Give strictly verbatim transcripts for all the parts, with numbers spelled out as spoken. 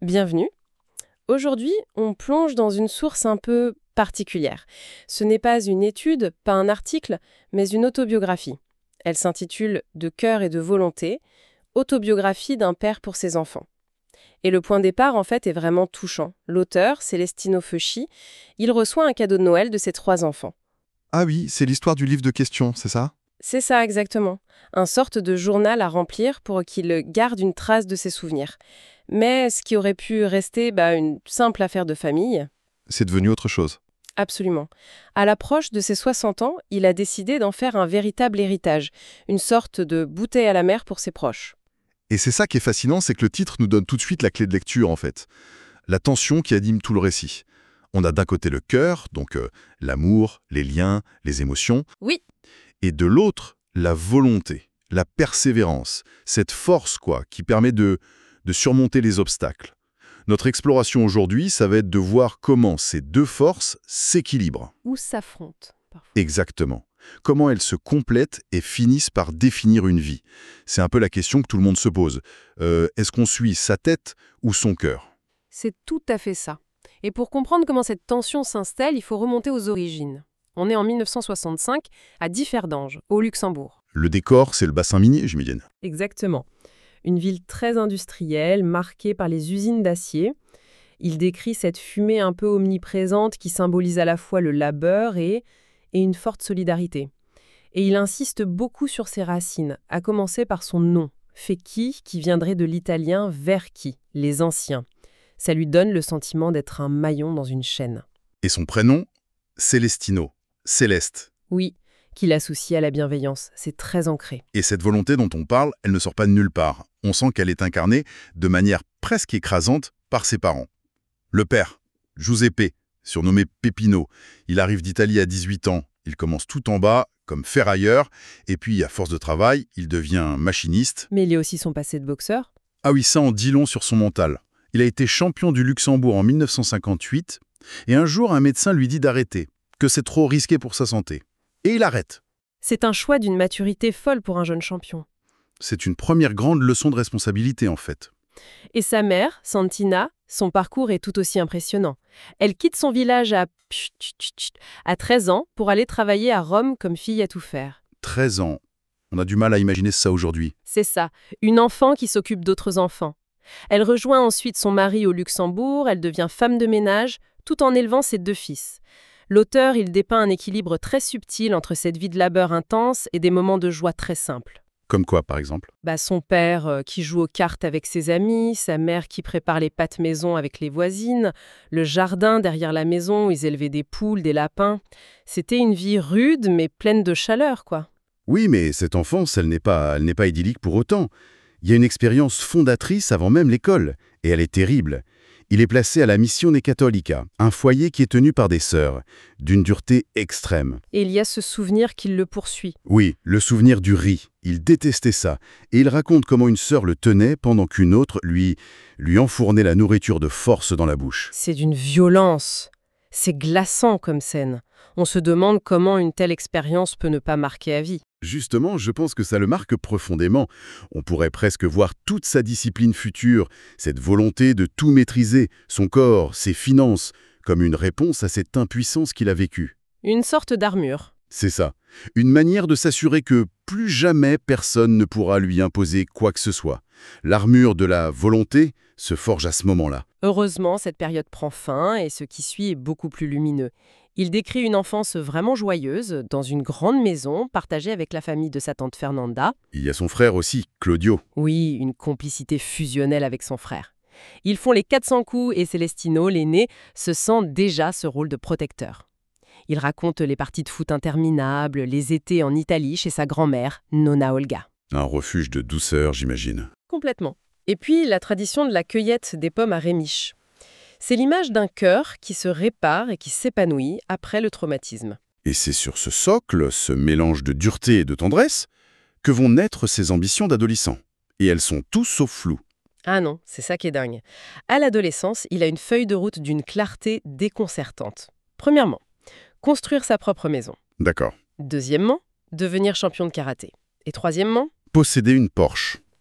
Bienvenue. Aujourd'hui, on plonge dans une source un peu particulière. Ce n'est pas une étude, pas un article, mais une autobiographie. Elle s'intitule « De cœur et de volonté », autobiographie d'un père pour ses enfants. Et le point de départ, en fait, est vraiment touchant. L'auteur, Celestino Feucci, il reçoit un cadeau de Noël de ses trois enfants. Ah oui, c'est l'histoire du livre de questions, c'est ça? C'est ça exactement. Un sorte de journal à remplir pour qu'il garde une trace de ses souvenirs. Mais ce qui aurait pu rester bah, une simple affaire de famille... C'est devenu autre chose. Absolument. À l'approche de ses soixante ans, il a décidé d'en faire un véritable héritage, une sorte de bouteille à la mer pour ses proches. Et c'est ça qui est fascinant, c'est que le titre nous donne tout de suite la clé de lecture, en fait. La tension qui anime tout le récit. On a d'un côté le cœur, donc euh, l'amour, les liens, les émotions. Oui. Et de l'autre, la volonté, la persévérance, cette force, quoi, qui permet de, de surmonter les obstacles. Notre exploration aujourd'hui, ça va être de voir comment ces deux forces s'équilibrent. Ou s'affrontent, parfois. Exactement. Comment elles se complètent et finissent par définir une vie. C'est un peu la question que tout le monde se pose. Euh, est-ce qu'on suit sa tête ou son cœur? C'est tout à fait ça. Et pour comprendre comment cette tension s'installe, il faut remonter aux origines. On est en mille neuf cent soixante-cinq à Differdange, au Luxembourg. Le décor, c'est le bassin minier, j'imagine. Exactement. Une ville très industrielle, marquée par les usines d'acier. Il décrit cette fumée un peu omniprésente qui symbolise à la fois le labeur et, et une forte solidarité. Et il insiste beaucoup sur ses racines, à commencer par son nom, Fecchi, qui viendrait de l'italien verchi, les anciens. Ça lui donne le sentiment d'être un maillon dans une chaîne. Et son prénom, Celestino, Céleste. Oui, qu'il associe à la bienveillance, c'est très ancré. Et cette volonté dont on parle, elle ne sort pas de nulle part. On sent qu'elle est incarnée de manière presque écrasante par ses parents. Le père, Giuseppe, surnommé Peppino, il arrive d'Italie à dix-huit ans. Il commence tout en bas, comme ferrailleur, et puis, à force de travail, il devient machiniste. Mais il y a aussi son passé de boxeur. Ah oui, ça en dit long sur son mental. Il a été champion du Luxembourg en mille neuf cent cinquante-huit, et un jour, un médecin lui dit d'arrêter, que c'est trop risqué pour sa santé. Et il arrête. C'est un choix d'une maturité folle pour un jeune champion. C'est une première grande leçon de responsabilité, en fait. Et sa mère, Santina, son parcours est tout aussi impressionnant. Elle quitte son village à, à treize ans pour aller travailler à Rome comme fille à tout faire. treize ans. On a du mal à imaginer ça aujourd'hui. C'est ça, une enfant qui s'occupe d'autres enfants. Elle rejoint ensuite son mari au Luxembourg, elle devient femme de ménage, tout en élevant ses deux fils. L'auteur, il dépeint un équilibre très subtil entre cette vie de labeur intense et des moments de joie très simples. Comme quoi, par exemple? Bah, son père euh, qui joue aux cartes avec ses amis, sa mère qui prépare les pâtes maison avec les voisines, le jardin derrière la maison où ils élevaient des poules, des lapins. C'était une vie rude mais pleine de chaleur, quoi. Oui, mais cette enfance, elle n'est pas, elle n'est pas idyllique pour autant. Il y a une expérience fondatrice avant même l'école, et elle est terrible. Il est placé à la Missione Cattolica, un foyer qui est tenu par des sœurs, d'une dureté extrême. Et il y a ce souvenir qui le poursuit. Oui, le souvenir du riz. Il détestait ça, et il raconte comment une sœur le tenait pendant qu'une autre lui, lui enfournait la nourriture de force dans la bouche. C'est d'une violence. C'est glaçant comme scène. On se demande comment une telle expérience peut ne pas marquer à vie. Justement, je pense que ça le marque profondément. On pourrait presque voir toute sa discipline future, cette volonté de tout maîtriser, son corps, ses finances, comme une réponse à cette impuissance qu'il a vécue. Une sorte d'armure. C'est ça. Une manière de s'assurer que plus jamais personne ne pourra lui imposer quoi que ce soit. L'armure de la volonté se forge à ce moment-là. Heureusement, cette période prend fin et ce qui suit est beaucoup plus lumineux. Il décrit une enfance vraiment joyeuse, dans une grande maison, partagée avec la famille de sa tante Fernanda. Il y a son frère aussi, Claudio. Oui, une complicité fusionnelle avec son frère. Ils font les quatre cents coups et Celestino, l'aîné, se sent déjà ce rôle de protecteur. Il raconte les parties de foot interminables, les étés en Italie chez sa grand-mère, Nonna Olga. Un refuge de douceur, j'imagine. Complètement. Et puis, la tradition de la cueillette des pommes à Rémiche. C'est l'image d'un cœur qui se répare et qui s'épanouit après le traumatisme. Et c'est sur ce socle, ce mélange de dureté et de tendresse, que vont naître ses ambitions d'adolescent. Et elles sont tout sauf floues. Ah non, c'est ça qui est dingue. À l'adolescence, il a une feuille de route d'une clarté déconcertante. Premièrement, construire sa propre maison. D'accord. Deuxièmement, devenir champion de karaté. Et troisièmement, Posséder une Porsche.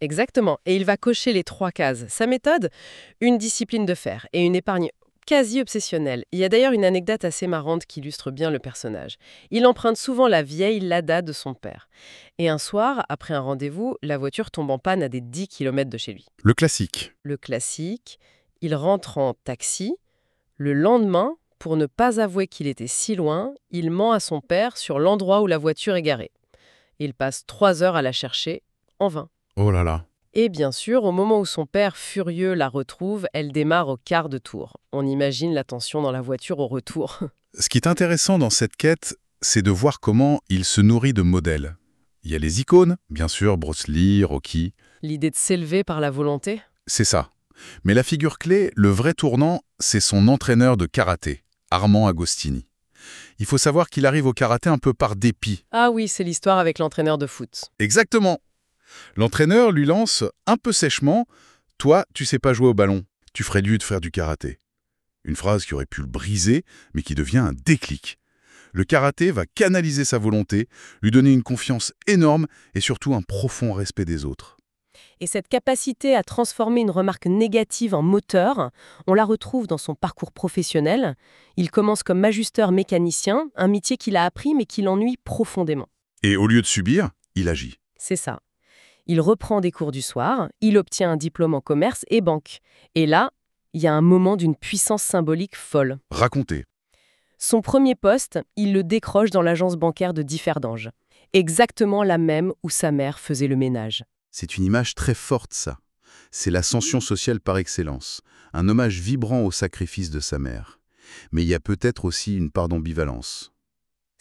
Exactement. Et il va cocher les trois cases. Sa méthode, une discipline de fer et une épargne quasi obsessionnelle. Il y a d'ailleurs une anecdote assez marrante qui illustre bien le personnage. Il emprunte souvent la vieille Lada de son père. Et un soir, après un rendez-vous, la voiture tombe en panne à des dix kilomètres de chez lui. Le classique. Le classique, il rentre en taxi. Le lendemain, pour ne pas avouer qu'il était si loin, il ment à son père sur l'endroit où la voiture est garée. Il passe trois heures à la chercher, en vain. Oh là là. Et bien sûr, au moment où son père, furieux, la retrouve, elle démarre au quart de tour. On imagine la tension dans la voiture au retour. Ce qui est intéressant dans cette quête, c'est de voir comment il se nourrit de modèles. Il y a les icônes, bien sûr, Bruce Lee, Rocky. L'idée de s'élever par la volonté. C'est ça. Mais la figure clé, le vrai tournant, c'est son entraîneur de karaté, Armand Agostini. Il faut savoir qu'il arrive au karaté un peu par dépit. Ah oui, c'est l'histoire avec l'entraîneur de foot. Exactement. L'entraîneur lui lance, un peu sèchement, « Toi, tu sais pas jouer au ballon, tu ferais mieux de faire du karaté. » Une phrase qui aurait pu le briser, mais qui devient un déclic. Le karaté va canaliser sa volonté, lui donner une confiance énorme et surtout un profond respect des autres. Et cette capacité à transformer une remarque négative en moteur, on la retrouve dans son parcours professionnel. Il commence comme ajusteur mécanicien, un métier qu'il a appris mais qui l'ennuie profondément. Et au lieu de subir, il agit. C'est ça. Il reprend des cours du soir, il obtient un diplôme en commerce et banque. Et là, il y a un moment d'une puissance symbolique folle. Racontez. Son premier poste, il le décroche dans l'agence bancaire de Differdange. Exactement la même où sa mère faisait le ménage. C'est une image très forte, ça. C'est l'ascension sociale par excellence, un hommage vibrant au sacrifice de sa mère. Mais il y a peut-être aussi une part d'ambivalence. C'est-à-dire ?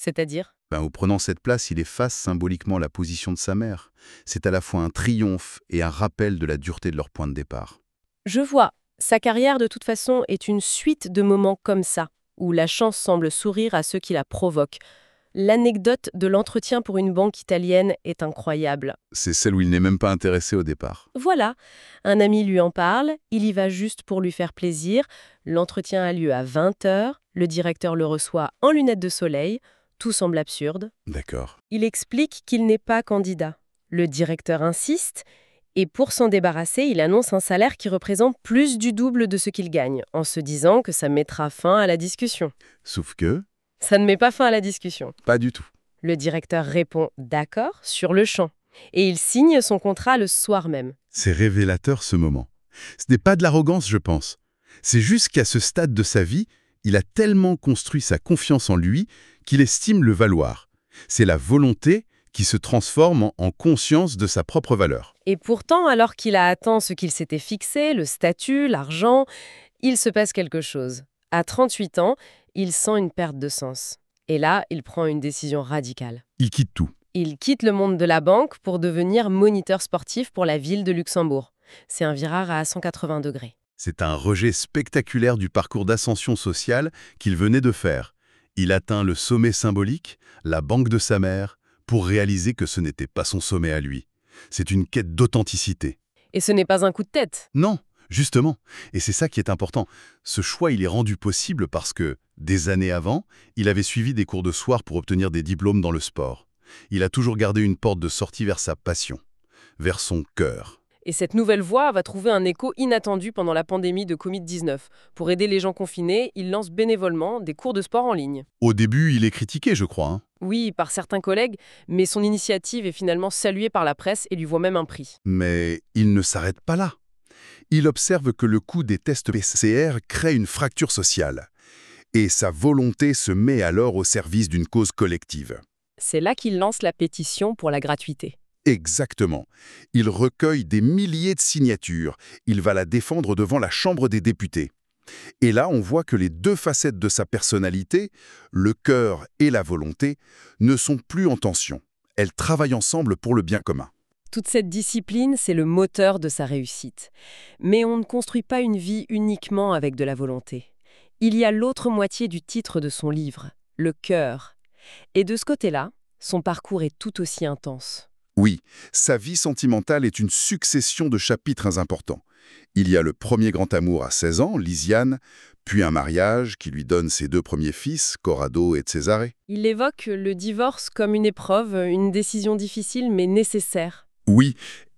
Ben, en prenant cette place, il efface symboliquement la position de sa mère. C'est à la fois un triomphe et un rappel de la dureté de leur point de départ. Je vois. Sa carrière, de toute façon, est une suite de moments comme ça, où la chance semble sourire à ceux qui la provoquent. L'anecdote de l'entretien pour une banque italienne est incroyable. C'est celle où il n'est même pas intéressé au départ. Voilà, un ami lui en parle, il y va juste pour lui faire plaisir. L'entretien a lieu à vingt heures, le directeur le reçoit en lunettes de soleil. Tout semble absurde. D'accord. Il explique qu'il n'est pas candidat. Le directeur insiste, et pour s'en débarrasser, il annonce un salaire qui représente plus du double de ce qu'il gagne, en se disant que ça mettra fin à la discussion. Sauf que... Ça ne met pas fin à la discussion. Pas du tout. Le directeur répond « d'accord » sur le champ. Et il signe son contrat le soir même. C'est révélateur ce moment. Ce n'est pas de l'arrogance, je pense. C'est juste qu'à ce stade de sa vie, il a tellement construit sa confiance en lui qu'il estime le valoir. C'est la volonté qui se transforme en, en conscience de sa propre valeur. Et pourtant, alors qu'il a atteint ce qu'il s'était fixé, le statut, l'argent, il se passe quelque chose. À trente-huit ans, il sent une perte de sens. Et là, il prend une décision radicale. Il quitte tout. Il quitte le monde de la banque pour devenir moniteur sportif pour la ville de Luxembourg. C'est un virage à cent quatre-vingts degrés. C'est un rejet spectaculaire du parcours d'ascension sociale qu'il venait de faire. Il atteint le sommet symbolique, la banque de sa mère, pour réaliser que ce n'était pas son sommet à lui. C'est une quête d'authenticité. Et ce n'est pas un coup de tête. Non, justement. Et c'est ça qui est important. Ce choix, il est rendu possible parce que, des années avant, il avait suivi des cours de soir pour obtenir des diplômes dans le sport. Il a toujours gardé une porte de sortie vers sa passion, vers son cœur. Et cette nouvelle voie va trouver un écho inattendu pendant la pandémie de covid dix-neuf. Pour aider les gens confinés, il lance bénévolement des cours de sport en ligne. Au début, il est critiqué, je crois. Hein. Oui, par certains collègues, mais son initiative est finalement saluée par la presse et lui vaut même un prix. Mais il ne s'arrête pas là. Il observe que le coût des tests P C R crée une fracture sociale. Et sa volonté se met alors au service d'une cause collective. C'est là qu'il lance la pétition pour la gratuité. Exactement. Il recueille des milliers de signatures. Il va la défendre devant la Chambre des députés. Et là, on voit que les deux facettes de sa personnalité, le cœur et la volonté, ne sont plus en tension. Elles travaillent ensemble pour le bien commun. Toute cette discipline, c'est le moteur de sa réussite. Mais on ne construit pas une vie uniquement avec de la volonté. Il y a l'autre moitié du titre de son livre, le cœur. Et de ce côté-là, son parcours est tout aussi intense. Oui, sa vie sentimentale est une succession de chapitres importants. Il y a le premier grand amour à seize ans, Lisiane, puis un mariage qui lui donne ses deux premiers fils, Corrado et Cesare. Il évoque le divorce comme une épreuve, une décision difficile mais nécessaire. Oui,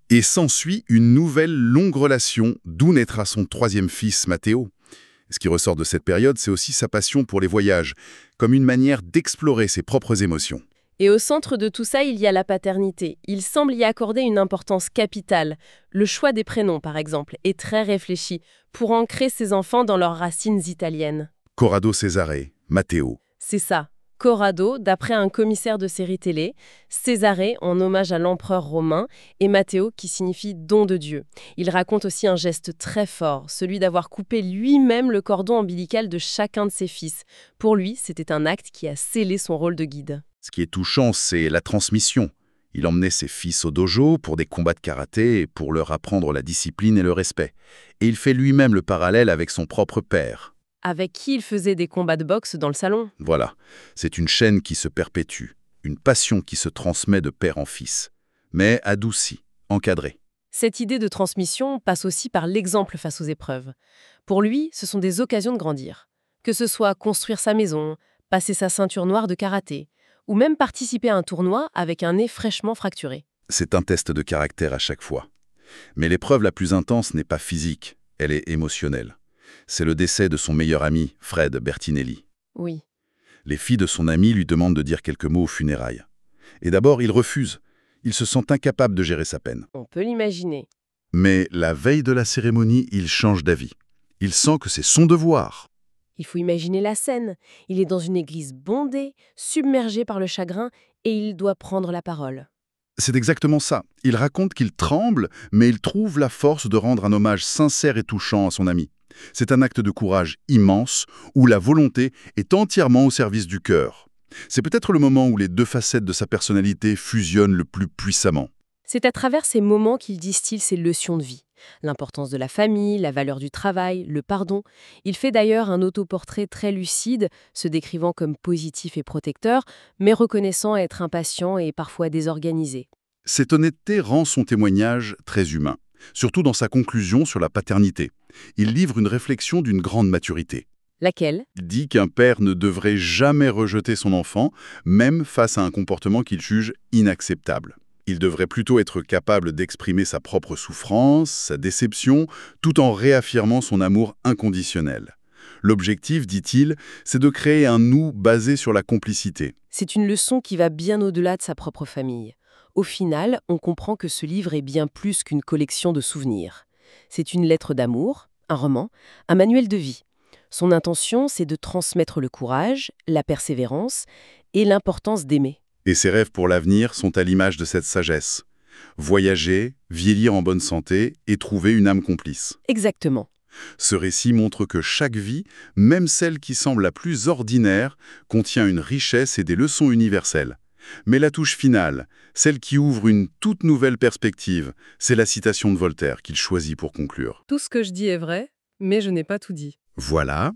Et s'ensuit une nouvelle longue relation, d'où naîtra son troisième fils, Matteo. Ce qui ressort de cette période, c'est aussi sa passion pour les voyages, comme une manière d'explorer ses propres émotions. Et au centre de tout ça, il y a la paternité. Il semble y accorder une importance capitale. Le choix des prénoms, par exemple, est très réfléchi pour ancrer ses enfants dans leurs racines italiennes. Corrado Cesare, Matteo. C'est ça. Corrado, d'après un commissaire de série télé, Césarée en hommage à l'empereur romain, et Matteo qui signifie don de Dieu. Il raconte aussi un geste très fort, celui d'avoir coupé lui-même le cordon ombilical de chacun de ses fils. Pour lui, c'était un acte qui a scellé son rôle de guide. Ce qui est touchant, c'est la transmission. Il emmenait ses fils au dojo pour des combats de karaté et pour leur apprendre la discipline et le respect. Et il fait lui-même le parallèle avec son propre père. Avec qui il faisait des combats de boxe dans le salon. Voilà, c'est une chaîne qui se perpétue, une passion qui se transmet de père en fils, mais adoucie, encadrée. Cette idée de transmission passe aussi par l'exemple face aux épreuves. Pour lui, ce sont des occasions de grandir. Que ce soit construire sa maison, passer sa ceinture noire de karaté, ou même participer à un tournoi avec un nez fraîchement fracturé. C'est un test de caractère à chaque fois. Mais l'épreuve la plus intense n'est pas physique, elle est émotionnelle. C'est le décès de son meilleur ami, Fred Bertinelli. Oui. Les filles de son ami lui demandent de dire quelques mots aux funérailles. Et d'abord, il refuse. Il se sent incapable de gérer sa peine. On peut l'imaginer. Mais la veille de la cérémonie, il change d'avis. Il sent que c'est son devoir. Il faut imaginer la scène. Il est dans une église bondée, submergé par le chagrin, et il doit prendre la parole. C'est exactement ça. Il raconte qu'il tremble, mais il trouve la force de rendre un hommage sincère et touchant à son ami. C'est un acte de courage immense, où la volonté est entièrement au service du cœur. C'est peut-être le moment où les deux facettes de sa personnalité fusionnent le plus puissamment. C'est à travers ces moments qu'il distille ses leçons de vie. L'importance de la famille, la valeur du travail, le pardon. Il fait d'ailleurs un autoportrait très lucide, se décrivant comme positif et protecteur, mais reconnaissant être impatient et parfois désorganisé. Cette honnêteté rend son témoignage très humain, surtout dans sa conclusion sur la paternité. Il livre une réflexion d'une grande maturité. Laquelle ? Il dit qu'un père ne devrait jamais rejeter son enfant, même face à un comportement qu'il juge inacceptable. Il devrait plutôt être capable d'exprimer sa propre souffrance, sa déception, tout en réaffirmant son amour inconditionnel. L'objectif, dit-il, c'est de créer un nous basé sur la complicité. C'est une leçon qui va bien au-delà de sa propre famille. Au final, on comprend que ce livre est bien plus qu'une collection de souvenirs. C'est une lettre d'amour, un roman, un manuel de vie. Son intention, c'est de transmettre le courage, la persévérance et l'importance d'aimer. Et ses rêves pour l'avenir sont à l'image de cette sagesse. Voyager, vieillir en bonne santé et trouver une âme complice. Exactement. Ce récit montre que chaque vie, même celle qui semble la plus ordinaire, contient une richesse et des leçons universelles. Mais la touche finale, celle qui ouvre une toute nouvelle perspective, c'est la citation de Voltaire qu'il choisit pour conclure. Tout ce que je dis est vrai, mais je n'ai pas tout dit. Voilà.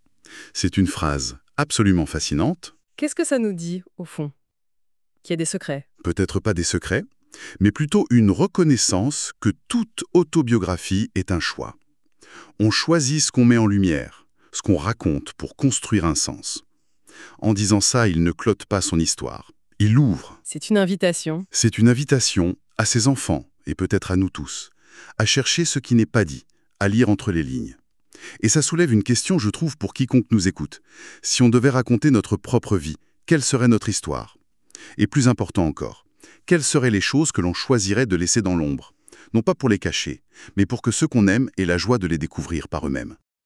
C'est une phrase absolument fascinante. Qu'est-ce que ça nous dit, au fond ? Qu'il y a des secrets. Peut-être pas des secrets, mais plutôt une reconnaissance que toute autobiographie est un choix. On choisit ce qu'on met en lumière, ce qu'on raconte pour construire un sens. En disant ça, il ne clote pas son histoire. Il ouvre. C'est une invitation. C'est une invitation à ses enfants, et peut-être à nous tous, à chercher ce qui n'est pas dit, à lire entre les lignes. Et ça soulève une question, je trouve, pour quiconque nous écoute. Si on devait raconter notre propre vie, quelle serait notre histoire ? Et plus important encore, quelles seraient les choses que l'on choisirait de laisser dans l'ombre ? Non pas pour les cacher, mais pour que ceux qu'on aime aient la joie de les découvrir par eux-mêmes.